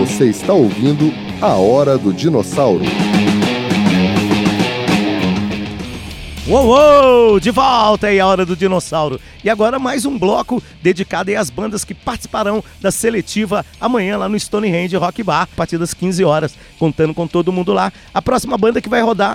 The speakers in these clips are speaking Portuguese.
Você está ouvindo A Hora do Dinossauro. Uou, de volta aí a Hora do Dinossauro. E agora mais um bloco dedicado aí às bandas que participarão da seletiva amanhã lá no Stonehenge Rock Bar, a partir das 15 horas, contando com todo mundo lá. A próxima banda que vai rolar...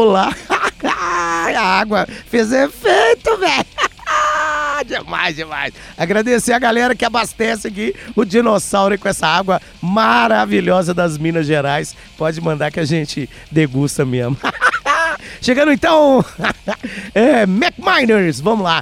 A água fez efeito, velho. Demais. Agradecer a galera que abastece aqui o Dinossauro com essa água maravilhosa das Minas Gerais. Pode mandar que a gente degusta mesmo. Chegando então, Mac Miners, vamos lá.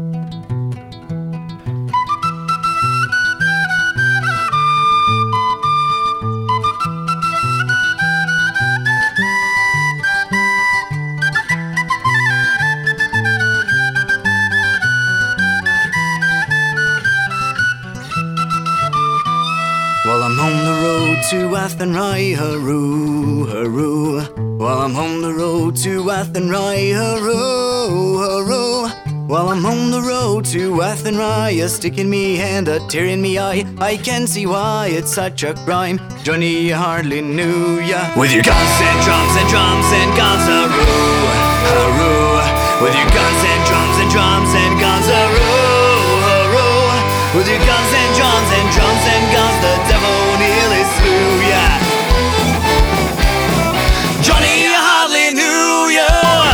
Well, I'm on the road to Athenry, hurroo, hurroo. Well, I'm on the road to Athenry, hurroo, hurroo. Well, I'm on the road to Athenry, a stick in me hand, a tear in me eye. I can see why it's such a crime. Johnny, you hardly knew ya. With your guns and drums and drums and guns, hurroo, hurroo. With your guns and drums and drums and guns, hurroo, hurroo. With your guns and drums and drums and guns, the devil nearly slew ya. Johnny, you hardly knew ya.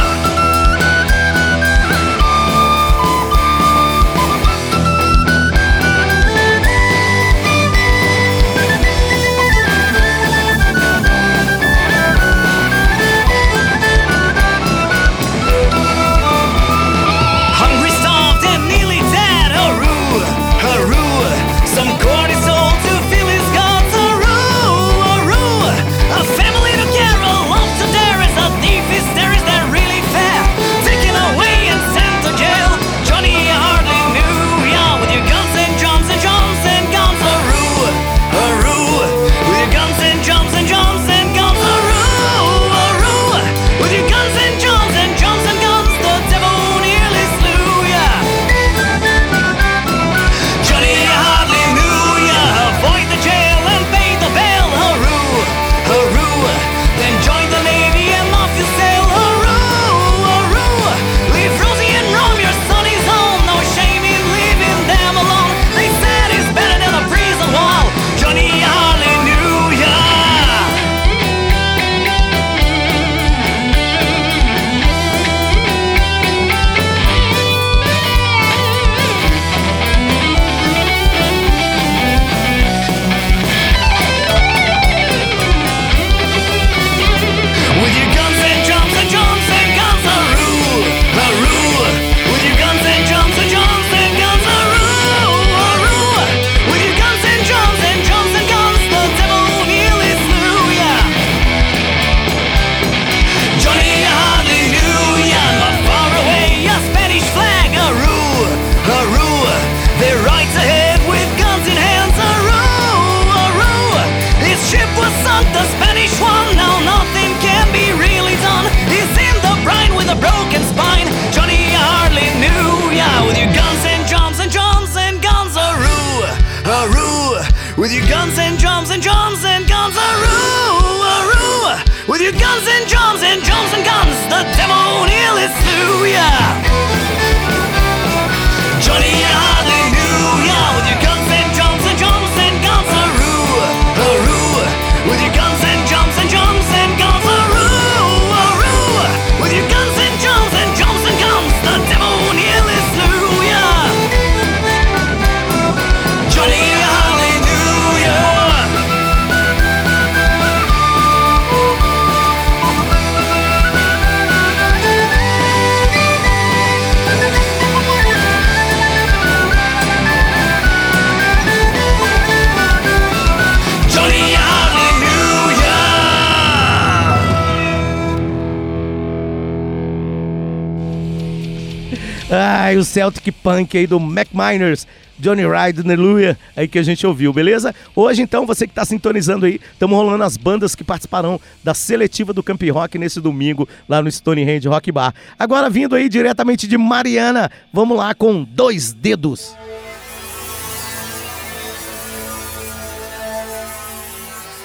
Hungry, starved, and nearly dead, hurroo, hurroo. Some cortisol to fill his guts, hurroo, hurroo. A family to care, a love to dare, is a thief, is that really fair? Taken away and sent to jail. Johnny, you hardly knew ya. With your guns and drums and drums and guns, hurroo, hurroo. With your guns and drums and drums and guns, hurroo, hurroo. With your guns and drums and drums and guns, the devil nearly slew ya. Johnny, you hardly knew ya. Avoid the jail and pay the bail, hurroo, hurroo. Then join the Navy and off you sail, hurroo, hurroo. Leave Rosie and Rom, your son is home. No shame in leaving them alone. They said he's better than a prison wall. Johnny, you hardly knew ya. With your guns and drums and drums and guns, hurroo, hurroo. With your guns and drums and drums and guns, hurroo, hurroo. With your guns and drums and drums and guns, the devil nearly slew ya. Johnny, you hardly knew ya. Not far away, a Spanish flag, hurroo, hurroo. They're right ahead with guns in hands, hurroo, hurroo. His ship was sunk, the Spanish one. Now nothing can be really done. He's in the brine with a broken spine. Johnny, you hardly knew ya. With your guns and drums and drums and guns, hurroo, huroo. With your guns and drums and drums and guns, hurroo, huroo. With your guns and drums and drums and guns, the devil nearly slew ya. Johnny, you hardly knew ya. With your guns and drums and drums and guns, hurroo, huroo. With your guns and drums and drums and guns, hurroo, huroo. With your guns and drums and drums and guns, the devil nearly slew ya. Johnny, you hardly knew ya. Johnny, you hardly knew ya. Ai, o Celtic Punk aí do Mac Miners, Johnny Ride, Aleluia, aí que a gente ouviu, beleza? Hoje, então, você que tá sintonizando aí, estamos rolando as bandas que participarão da seletiva do Camp Rock nesse domingo, lá no Stonehenge Rock Bar. Agora, vindo aí diretamente de Mariana, vamos lá com Dois Dedos.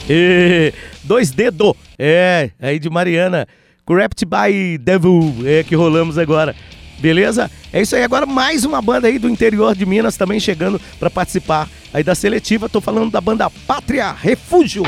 Dois dedos. Aí de Mariana. Corrupt by Devil, que rolamos agora. Beleza? É isso aí, agora mais uma banda aí do interior de Minas também chegando pra participar aí da seletiva. Tô falando da banda Pátria Refúgio.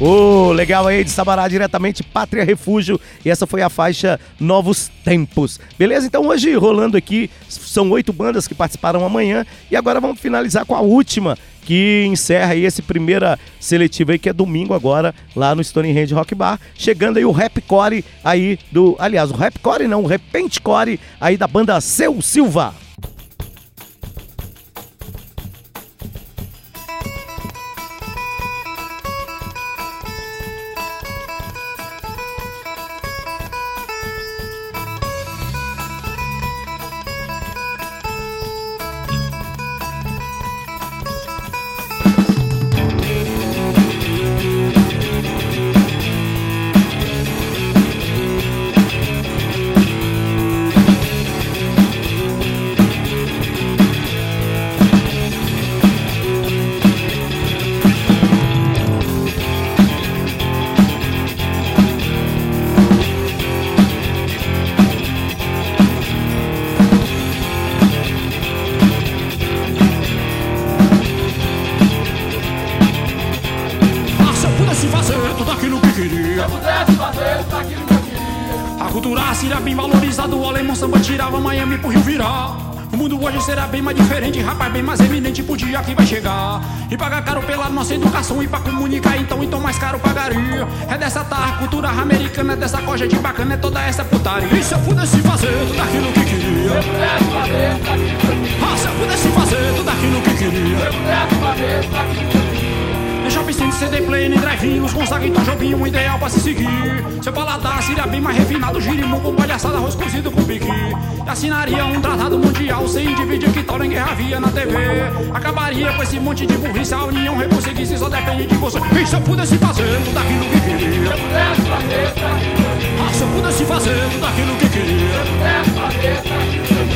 Legal aí de Sabará, diretamente Pátria Refúgio. E essa foi a faixa Novos Tempos. Beleza? Então hoje rolando aqui, são 8 bandas que participaram amanhã. E agora vamos finalizar com a última, que encerra aí esse primeira seletiva aí, que é domingo agora, lá no Stonehenge Rock Bar. Chegando aí o rapcore aí do... Aliás, o rapcore não, o repentecore aí da banda Seu Silva. Seria bem valorizado, o alemão samba tirava Miami pro Rio virar. O mundo hoje será bem mais diferente, rapaz, bem mais eminente pro dia que vai chegar. E pagar caro pela nossa educação e pra comunicar, então mais caro pagaria. É dessa tarra cultura americana, é dessa coja de bacana, é toda essa putaria. E se eu pudesse fazer tudo aquilo que queria? Se eu pudesse fazer tudo aquilo que queria? Shopping Center, CD Play, nem drive-in, os Gonzaga e Tom Jobim, um ideal pra se seguir. Seu paladar seria bem mais refinado, girimum com palhaçada, arroz cozido com piqui. E assinaria um tratado mundial, sem dividir que tal nem guerra via na TV. Acabaria com esse monte de burrice, a união reconseguisse, só depende de você. E se eu pudesse fazer tudo aquilo que queria? Se eu pudesse fazer tudo aquilo que queria?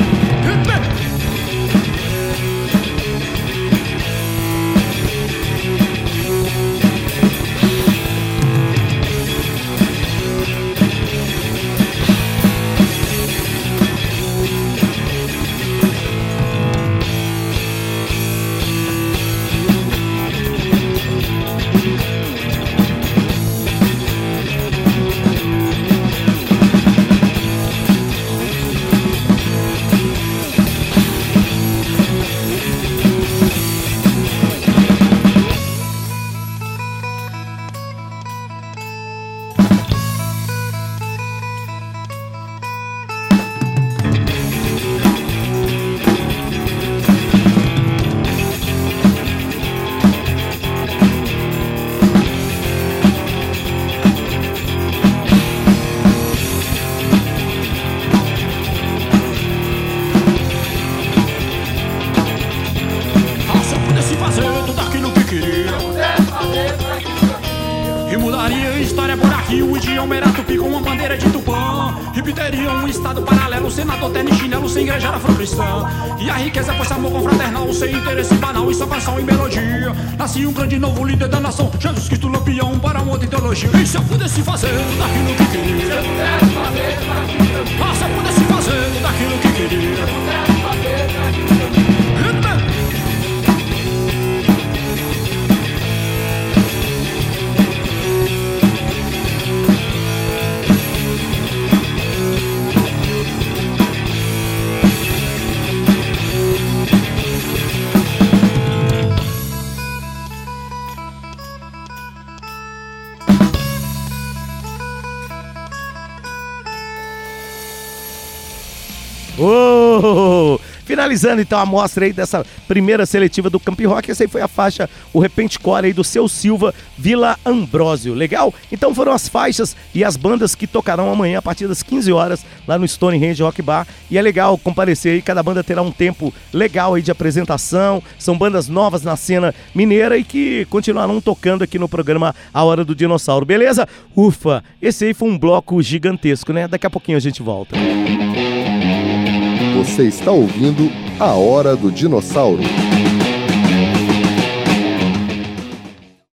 Teria um estado paralelo, senador tênis chinelo, sem igreja afro-cristã. E a riqueza fosse amor confraternal, sem interesse banal e só canção e melodia. Nascia um grande novo líder da nação, Jesus Cristo lampião para uma outra ideologia. E se eu pudesse fazer tudo aquilo que queria? Se eu pudesse fazer tudo aquilo que queria? Finalizando então a amostra aí dessa primeira seletiva do Camp Rock, essa aí foi a faixa O Repentecore aí do Seu Silva, Vila Ambrósio, legal? Então foram as faixas e as bandas que tocarão amanhã a partir das 15 horas lá no Stonehenge Rock Bar, e é legal comparecer aí, cada banda terá um tempo legal aí de apresentação, são bandas novas na cena mineira e que continuarão tocando aqui no programa A Hora do Dinossauro, beleza? Ufa, esse aí foi um bloco gigantesco, né? Daqui a pouquinho a gente volta. Você está ouvindo A Hora do Dinossauro.